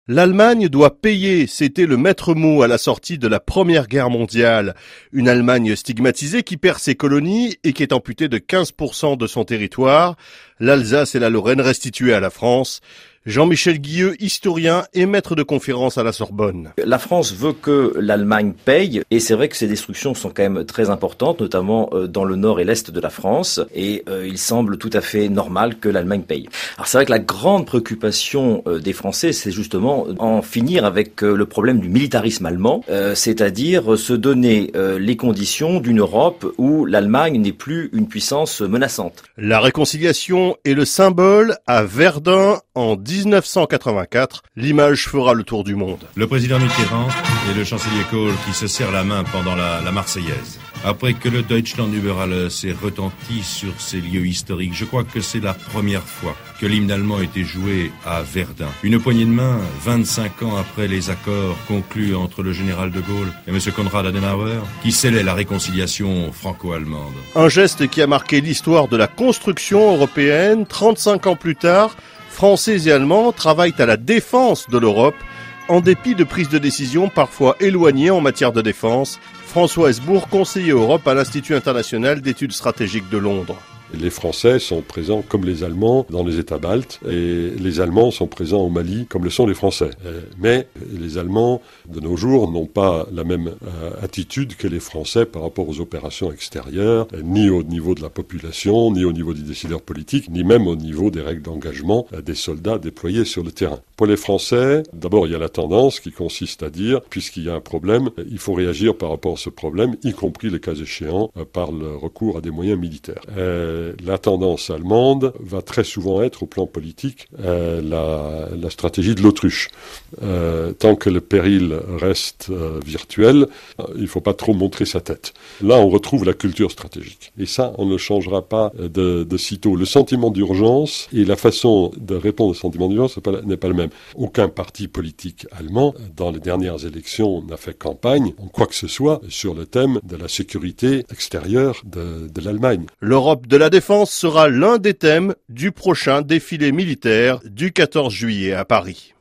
L'Allemagne doit payer, c'était le maître mot à la sortie de la Première Guerre mondiale. Une Allemagne stigmatisée qui perd ses colonies et qui est amputée de 15% de son territoire. L'Alsace et la Lorraine restituées à la France. Jean-Michel Guilleux, historien et maître de conférences à la Sorbonne. La France veut que l'Allemagne paye, et c'est vrai que ces destructions sont quand même très importantes, notamment dans le nord et l'est de la France, et il semble tout à fait normal que l'Allemagne paye. Alors c'est vrai que la grande préoccupation des Français, c'est justement en finir avec le problème du militarisme allemand, c'est-à-dire se donner les conditions d'une Europe où l'Allemagne n'est plus une puissance menaçante. La réconciliation est le symbole à Verdun en 1984, l'image fera le tour du monde. Le président Mitterrand et le chancelier Kohl qui se serrent la main pendant la Marseillaise. Après que le Deutschland über alles s'est retenti sur ces lieux historiques, je crois que c'est la première fois que l'hymne allemand a été joué à Verdun. Une poignée de main, 25 ans après les accords conclus entre le général de Gaulle et M. Konrad Adenauer, qui scellaient la réconciliation franco-allemande. Un geste qui a marqué l'histoire de la construction européenne. 35 ans plus tard, Français et Allemands travaillent à la défense de l'Europe, en dépit de prises de décision parfois éloignées en matière de défense. François Hesbourg, conseiller Europe à l'Institut international d'études stratégiques de Londres. Les Français sont présents comme les Allemands dans les États baltes et les Allemands sont présents au Mali comme le sont les Français. Mais les Allemands de nos jours n'ont pas la même attitude que les Français par rapport aux opérations extérieures, ni au niveau de la population, ni au niveau des décideurs politiques, ni même au niveau des règles d'engagement des soldats déployés sur le terrain. Pour les Français, d'abord il y a la tendance qui consiste à dire, puisqu'il y a un problème, il faut réagir par rapport à ce problème, y compris le cas échéant par le recours à des moyens militaires. La tendance allemande va très souvent être, au plan politique, la stratégie de l'autruche. Tant que le péril reste virtuel, il ne faut pas trop montrer sa tête. Là, on retrouve la culture stratégique. Et ça, on ne changera pas de sitôt. Le sentiment d'urgence et la façon de répondre au sentiment d'urgence n'est pas le même. Aucun parti politique allemand, dans les dernières élections, n'a fait campagne, en quoi que ce soit, sur le thème de la sécurité extérieure de l'Allemagne. L'Europe de la défense sera l'un des thèmes du prochain défilé militaire du 14 juillet à Paris.